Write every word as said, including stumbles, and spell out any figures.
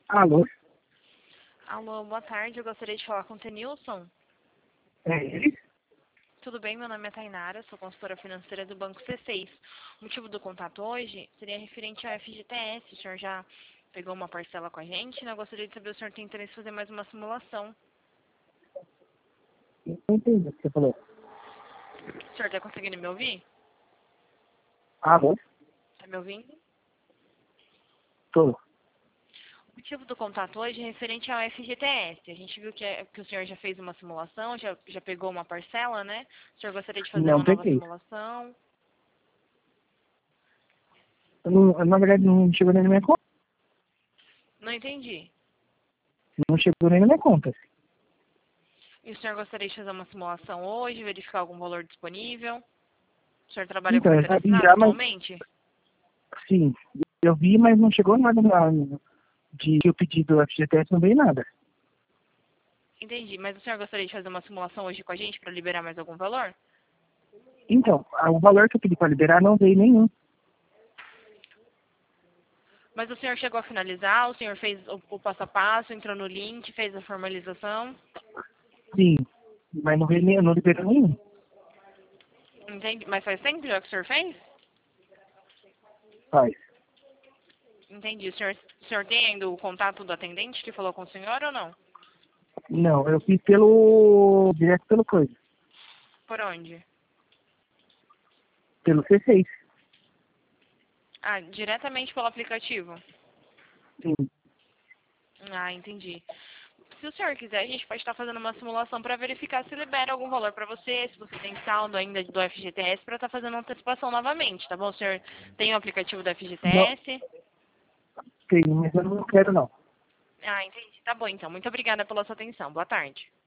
Alô? Alô, boa tarde. Eu gostaria de falar com o Tenilson. É ele? Tudo bem? Meu nome é Tainara, sou consultora financeira do Banco C seis. O motivo do contato hoje seria referente ao F G T S. O senhor já pegou uma parcela com a gente, né? Eu gostaria de saber se o senhor tem interesse em fazer mais uma simulação. Não entendi o que você falou. O senhor está conseguindo me ouvir? Alô? Está me ouvindo? Tô. O motivo do contato hoje é referente ao F G T S. A gente viu que, é- que o senhor já fez uma simulação, já, já pegou uma parcela, né? O senhor gostaria de fazer Não uma nova peguei. simulação? Eu não- na verdade, não chegou nem na minha conta. Não entendi. Não chegou nem na minha conta. E o senhor gostaria de fazer uma simulação hoje, verificar algum valor disponível? O senhor trabalha com Então, eu já carteira vi assinada já, mas atualmente? sim, eu vi, mas não chegou nada lá de que eu pedi do F G T S, não veio nada. Entendi, mas o senhor gostaria de fazer uma simulação hoje com a gente para liberar mais algum valor? Então, a- o valor que eu pedi para liberar não veio nenhum. Mas o senhor chegou a finalizar, o senhor fez o, o passo a passo, entrou no link, fez a formalização? Sim, mas não veio nem, não liberou nenhum. Entendi, mas faz tempo já que o senhor fez? Faz. Entendi, o senhor, o senhor tem ainda o contato do atendente que falou com o senhor ou não? Não, eu fiz pelo. Direto pelo coisa. Por onde? Pelo C seis. Ah, diretamente pelo aplicativo? Sim. Ah, entendi. Se o senhor quiser, a gente pode estar fazendo uma simulação para verificar se libera algum valor para você, se você tem saldo ainda do F G T S para estar fazendo uma antecipação novamente, tá bom? O senhor tem o aplicativo do Não, F G T S? tem, mas eu não quero não. Ah, entendi. Tá bom, então. Muito obrigada pela sua atenção. Boa tarde.